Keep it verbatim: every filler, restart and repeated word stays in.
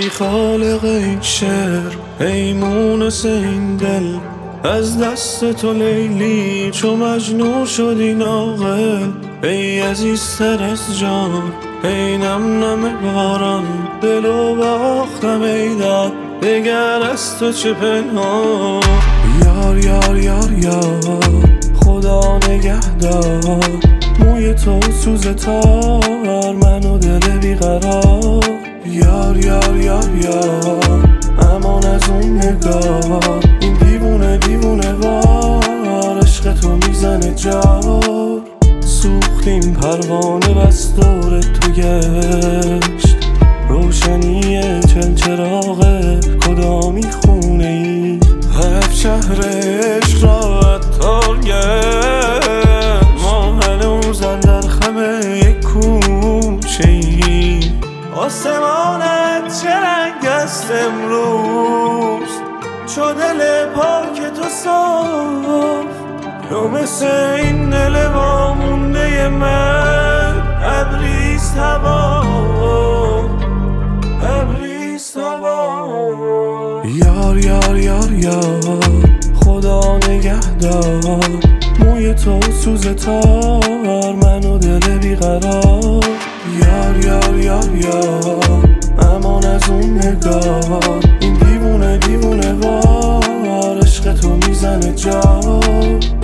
ای خالق این شعر، ای مونس این دل، از دست تو لیلی چو مجنون شدی ناقل. ای عزیزتر از جان، ای نم نم باران، دلو باختم ای داد، دگر از تو چه پنهان. یار یار یار یار، خدا نگهدار، موی تو سوز تار، منو دل بیقرار. یار یار یار یار، امان از اون نگاه، این دیوونه دیوونه وار، عشق تو میزنه جار. سوختیم پروانه بس دور تو گشت، روشنی چل چراغ کدامی خونه ای، هفت شهر عشق را عطار گشت. ما هنوزن در خم یک کوچه ای، آسمانت چه رنگ است امروز، چو دل پاک تو صاف، یا مثل این دل وامونده من ابریست هوا، ابریست هوا. یار یار یار یار، خدا نگهدار، موی تو سوز تار، منو دل بیقرار. یار یار یار یار، امان از اون نگاه، این دیوونه دیوونه وار، عشق تو میزنه جار.